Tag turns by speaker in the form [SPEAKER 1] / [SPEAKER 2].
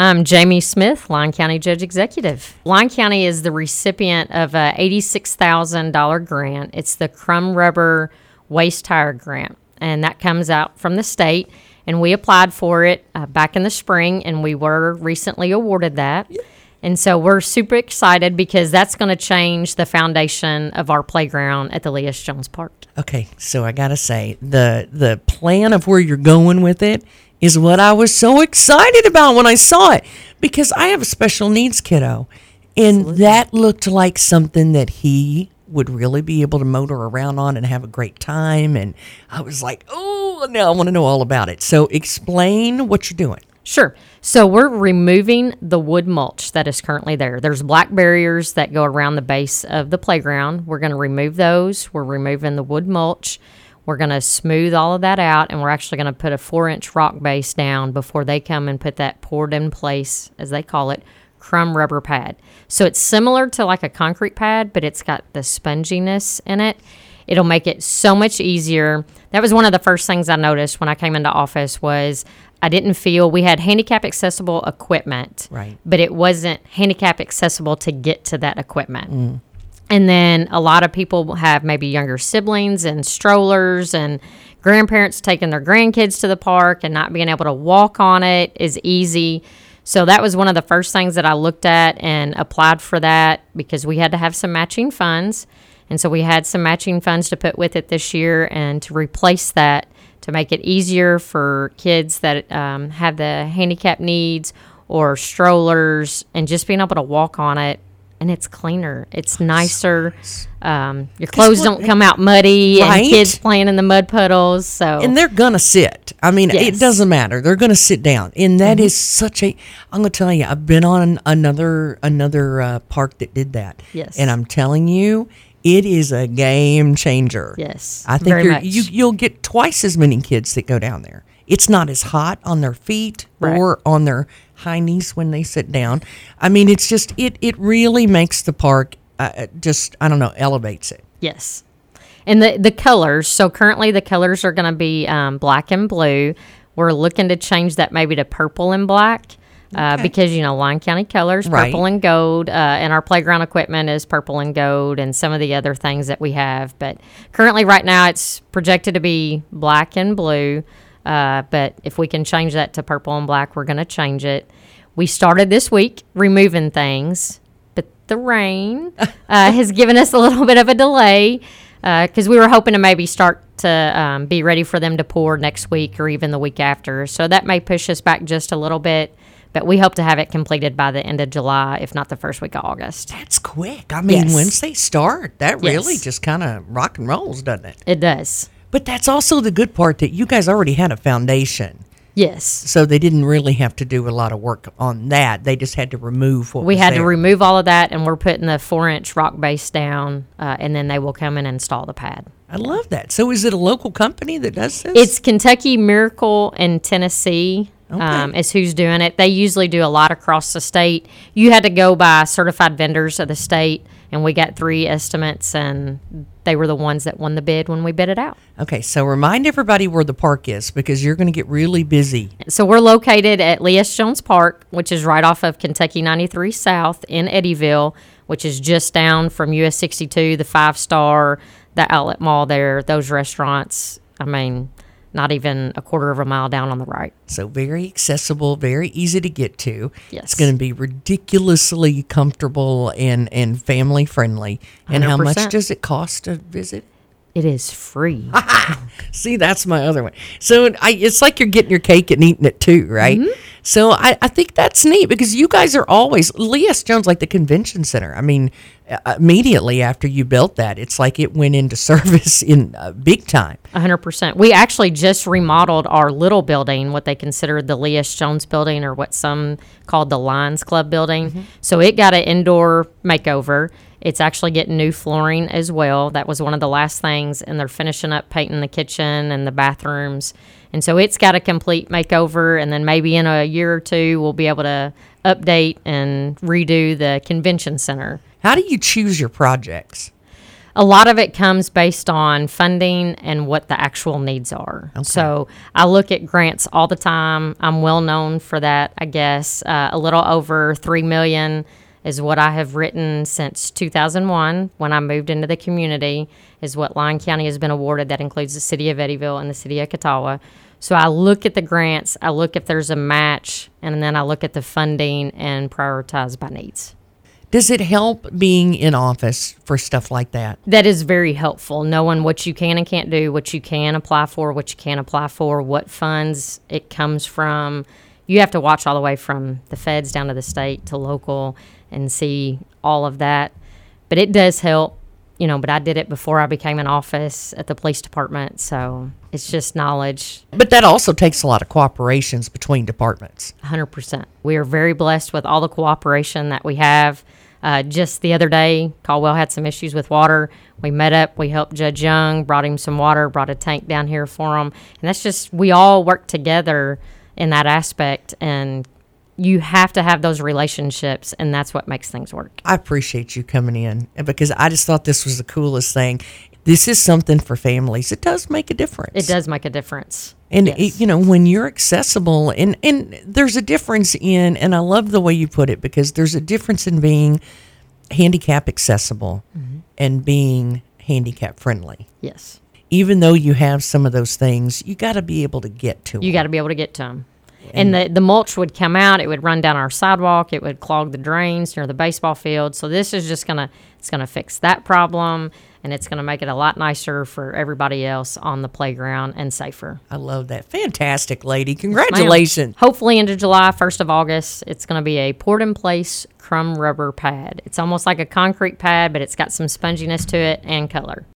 [SPEAKER 1] I'm Jamie Smith, Lyon County Judge Executive. Lyon County is the recipient of a $86,000 grant. It's the Crumb Rubber Waste Tire Grant, and that comes out from the state. And we applied for it back in the spring, and we were recently awarded that. Yeah. And so we're super excited because that's going to change the foundation of our playground at the Lee S. Jones Park.
[SPEAKER 2] Okay, so I got to say, the plan of where you're going with it is what I was so excited about when I saw it, because I have a special needs kiddo, and Absolutely. That looked like something that he would really be able to motor around on and have a great time. And I was like, oh, now I want to know all about it. So explain what you're doing.
[SPEAKER 1] Sure. So we're removing the wood mulch that is currently there. There's black barriers that go around the base of the playground. We're going to remove those. We're removing the wood mulch. We're going to smooth all of that out, and we're actually going to put a 4-inch rock base down before they come and put that poured in place, as they call it, crumb rubber pad. So it's similar to like a concrete pad, but it's got the sponginess in it. It'll make it so much easier. That was one of the first things I noticed when I came into office was I didn't feel we had handicap accessible equipment,
[SPEAKER 2] right,
[SPEAKER 1] but it wasn't handicap accessible to get to that equipment. And then a lot of people have maybe younger siblings and strollers, and grandparents taking their grandkids to the park and not being able to walk on it is easy. So that was one of the first things that I looked at and applied for that because we had to have some matching funds. And so we had some matching funds to put with it this year and to replace that to make it easier for kids that have the handicap needs or strollers and just being able to walk on it. And it's cleaner. It's nicer. Your clothes don't come out muddy, right? And kids playing in the mud puddles.
[SPEAKER 2] And they're going to sit. I mean, yes. It doesn't matter. They're going to sit down. And that is such a, I'm going to tell you, I've been on another park that did that.
[SPEAKER 1] Yes.
[SPEAKER 2] And I'm telling you, it is a game changer.
[SPEAKER 1] Yes.
[SPEAKER 2] I think you'll get twice as many kids that go down there. It's not as hot on their feet or on their high knees when they sit down. I mean, it's just, it really makes the park elevates it.
[SPEAKER 1] Yes. And the colors, so currently the colors are going to be black and blue. We're looking to change that maybe to purple and black because, Lyon County colors, purple and gold, and our playground equipment is purple and gold and some of the other things that we have. But currently right now it's projected to be black and blue. But if we can change that to purple and black, we're going to change it. We started this week removing things, but the rain has given us a little bit of a delay because we were hoping to maybe start to be ready for them to pour next week or even the week after. So that may push us back just a little bit, but we hope to have it completed by the end of July, if not the first week of August.
[SPEAKER 2] That's quick. I mean, once they start, that really just kind of rock and rolls, doesn't it?
[SPEAKER 1] It does.
[SPEAKER 2] But that's also the good part that you guys already had a foundation.
[SPEAKER 1] Yes.
[SPEAKER 2] So they didn't really have to do a lot of work on that. They just had to remove what
[SPEAKER 1] we had to remove all of that, and we're putting the 4-inch rock base down, and then they will come and install the pad.
[SPEAKER 2] I love that. So is it a local company that does this?
[SPEAKER 1] It's Kentucky Miracle in Tennessee. Is who's doing it. They usually do a lot across the state. You had to go by certified vendors of the state, and we got 3 estimates, and they were the ones that won the bid when we bid it out.
[SPEAKER 2] Okay, so remind everybody where the park is because you're going to get really busy.
[SPEAKER 1] So we're located at Lee S. Jones Park, which is right off of Kentucky 93 South in Eddyville, which is just down from US 62, the 5-star, the outlet mall there, those restaurants. I mean, not even a quarter of a mile down on the right.
[SPEAKER 2] So very accessible, very easy to get to.
[SPEAKER 1] Yes.
[SPEAKER 2] It's going to be ridiculously comfortable and family friendly. And 100%. How much does it cost to visit?
[SPEAKER 1] It is free.
[SPEAKER 2] See, that's my other one. So it's like you're getting your cake and eating it too, right? Mm-hmm. So I think that's neat because you guys are always, Lee S. Jones, like the convention center. I mean, immediately after you built that, it's like it went into service in big time.
[SPEAKER 1] 100%. We actually just remodeled our little building, what they consider the Lee S. Jones building or what some called the Lions Club building. Mm-hmm. So it got an indoor makeover. It's actually getting new flooring as well. That was one of the last things, and they're finishing up painting the kitchen and the bathrooms. And so it's got a complete makeover, and then maybe in a year or two we'll be able to update and redo the convention center.
[SPEAKER 2] How do you choose your projects?
[SPEAKER 1] A lot of it comes based on funding and what the actual needs are. Okay. So I look at grants all the time. I'm well known for that, I guess. A little over $3 million is what I have written since 2001 when I moved into the community, is what Lyon County has been awarded. That includes the city of Eddyville and the city of Catawba. So I look at the grants, I look if there's a match, and then I look at the funding and prioritize by needs.
[SPEAKER 2] Does it help being in office for stuff like that?
[SPEAKER 1] That is very helpful, knowing what you can and can't do, what you can apply for, what you can't apply for, what funds it comes from. You have to watch all the way from the feds down to the state to local and see all of that. But it does help, but I did it before I became in office at the police department, so it's just knowledge.
[SPEAKER 2] But that also takes a lot of cooperations between departments.
[SPEAKER 1] 100%. We are very blessed with all the cooperation that we have. Just the other day, Caldwell had some issues with water. We met up, we helped Judge Young, brought him some water, brought a tank down here for him. And that's just, we all work together in that aspect, and you have to have those relationships, and that's what makes things work.
[SPEAKER 2] I appreciate you coming in, because I just thought this was the coolest thing. This is something for families. It does make a difference.
[SPEAKER 1] It does make a difference.
[SPEAKER 2] And, yes. When you're accessible, and there's a difference in, and I love the way you put it, because there's a difference in being handicap accessible and being handicap friendly.
[SPEAKER 1] Yes.
[SPEAKER 2] Even though you have some of those things, you got to be able to get to them.
[SPEAKER 1] You got to be able to get to them. And the mulch would come out. It would run down our sidewalk. It would clog the drains near the baseball field. So this is just it's gonna fix that problem, and it's gonna make it a lot nicer for everybody else on the playground and safer.
[SPEAKER 2] I love that. Fantastic, lady. Congratulations.
[SPEAKER 1] Yes, hopefully into July, 1st of August, it's gonna be a poured-in-place crumb rubber pad. It's almost like a concrete pad, but it's got some sponginess to it and color.